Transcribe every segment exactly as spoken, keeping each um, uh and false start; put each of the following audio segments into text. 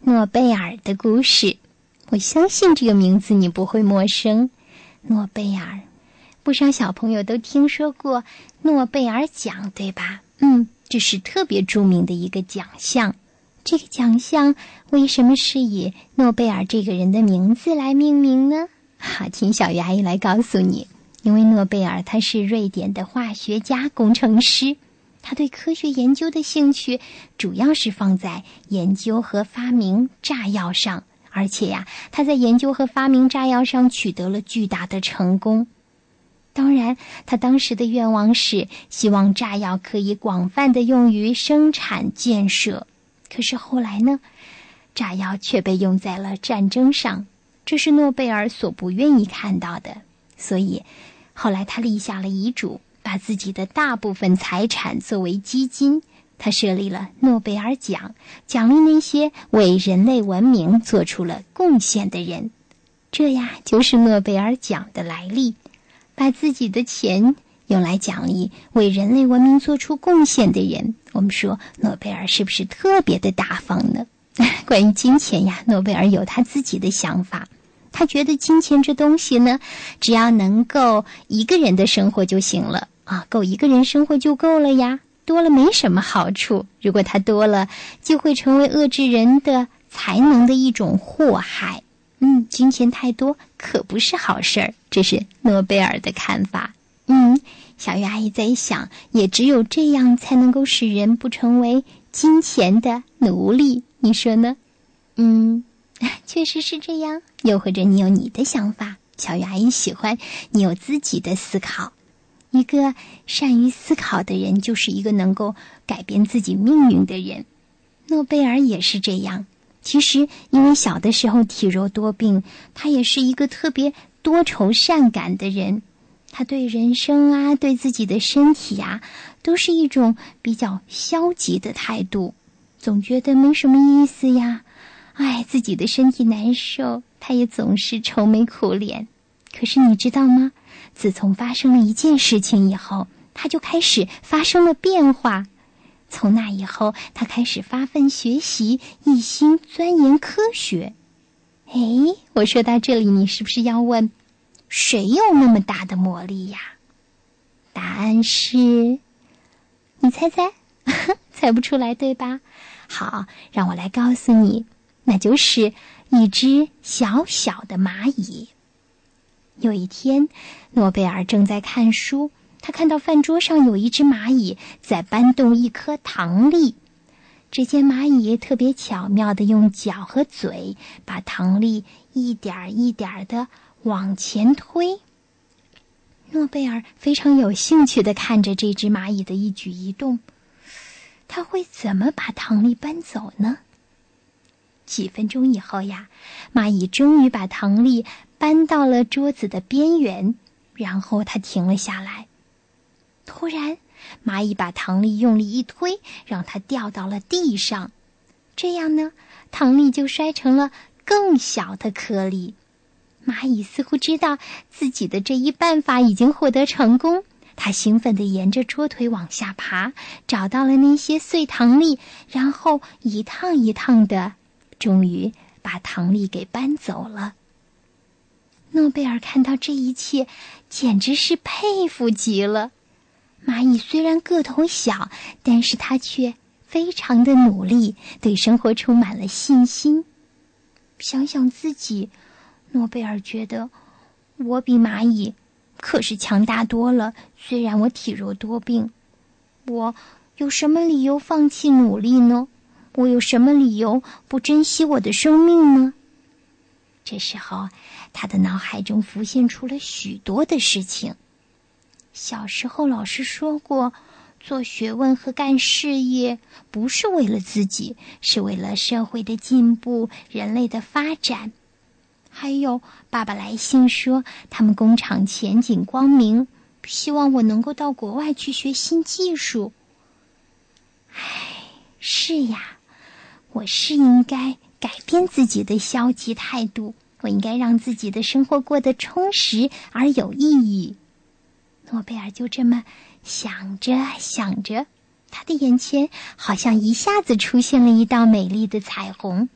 诺贝尔的故事。我相信这个名字你不会陌生。诺贝尔，不少小朋友都听说过诺贝尔奖，对吧？嗯，这是特别著名的一个奖项。这个奖项为什么是以诺贝尔这个人的名字来命名呢？哈，请小鱼阿姨来告诉你。因为诺贝尔他是瑞典的化学家、工程师，他对科学研究的兴趣主要是放在研究和发明炸药上，而且呀，他在研究和发明炸药上取得了巨大的成功。当然，他当时的愿望是希望炸药可以广泛的用于生产建设。可是后来呢，炸药却被用在了战争上，这是诺贝尔所不愿意看到的。所以后来他立下了遗嘱，把自己的大部分财产作为基金。他设立了诺贝尔奖，奖励那些为人类文明做出了贡献的人。这呀，就是诺贝尔奖的来历，把自己的钱用来奖励为人类文明做出贡献的人。我们说诺贝尔是不是特别的大方呢？关于金钱呀，诺贝尔有他自己的想法。他觉得金钱这东西呢，只要能够一个人的生活就行了啊，够一个人生活就够了呀，多了没什么好处。如果它多了，就会成为遏制人的才能的一种祸害。嗯，金钱太多可不是好事儿，这是诺贝尔的看法。嗯，小鱼阿姨在想，也只有这样才能够使人不成为金钱的奴隶，你说呢？嗯，确实是这样。又或者你有你的想法，小鱼阿姨喜欢你有自己的思考。一个善于思考的人，就是一个能够改变自己命运的人。诺贝尔也是这样。其实因为小的时候体弱多病，他也是一个特别多愁善感的人。他对人生啊，对自己的身体啊，都是一种比较消极的态度，总觉得没什么意思呀。哎，自己的身体难受，他也总是愁眉苦脸。可是你知道吗？自从发生了一件事情以后，他就开始发生了变化。从那以后，他开始发奋学习，一心钻研科学。哎，我说到这里，你是不是要问，谁有那么大的魔力呀？答案是，你猜猜？猜不出来对吧？好，让我来告诉你，那就是一只小小的蚂蚁。有一天，诺贝尔正在看书，他看到饭桌上有一只蚂蚁在搬动一颗糖粒。只见蚂蚁特别巧妙地用脚和嘴把糖粒一点一点地往前推。诺贝尔非常有兴趣地看着这只蚂蚁的一举一动，他会怎么把糖粒搬走呢？几分钟以后呀，蚂蚁终于把糖粒搬到了桌子的边缘，然后它停了下来。突然，蚂蚁把糖粒用力一推，让它掉到了地上。这样呢，糖粒就摔成了更小的颗粒。蚂蚁似乎知道自己的这一办法已经获得成功，它兴奋地沿着桌腿往下爬，找到了那些碎糖粒，然后一趟一趟的，终于把糖粒给搬走了。诺贝尔看到这一切，简直是佩服极了。蚂蚁虽然个头小，但是它却非常的努力，对生活充满了信心。想想自己，诺贝尔觉得我比蚂蚁可是强大多了，虽然我体弱多病。我有什么理由放弃努力呢？我有什么理由不珍惜我的生命呢？这时候，他的脑海中浮现出了许多的事情。小时候老师说过，做学问和干事业不是为了自己，是为了社会的进步，人类的发展。还有爸爸来信说，他们工厂前景光明，希望我能够到国外去学新技术。唉，是呀，我是应该改变自己的消极态度，我应该让自己的生活过得充实而有意义。诺贝尔就这么想着想着，他的眼前好像一下子出现了一道美丽的彩虹。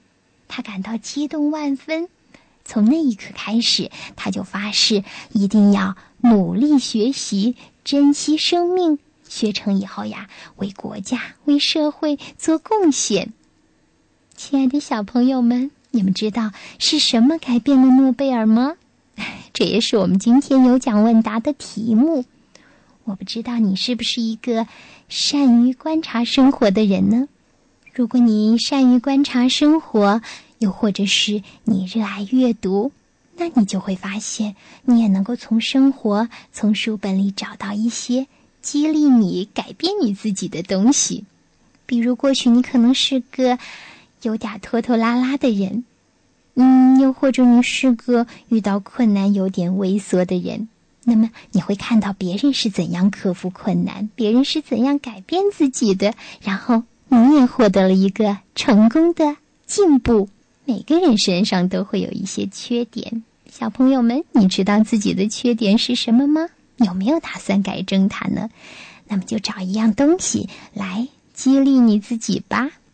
他感到激动万分。从那一刻开始，他就发誓一定要努力学习，珍惜生命，学成以后呀，为国家、为社会做贡献。亲爱的小朋友们，你们知道是什么改变了诺贝尔吗？这也是我们今天有奖问答的题目。我不知道你是不是一个善于观察生活的人呢？如果你善于观察生活，又或者是你热爱阅读，那你就会发现，你也能够从生活、从书本里找到一些激励你、改变你自己的东西。比如，过去你可能是个有点拖拖拉拉的人，嗯，又或者你是个遇到困难有点畏缩的人。那么你会看到别人是怎样克服困难，别人是怎样改变自己的，然后你也获得了一个成功的进步。每个人身上都会有一些缺点，小朋友们，你知道自己的缺点是什么吗？有没有打算改正它呢？那么就找一样东西来激励你自己吧。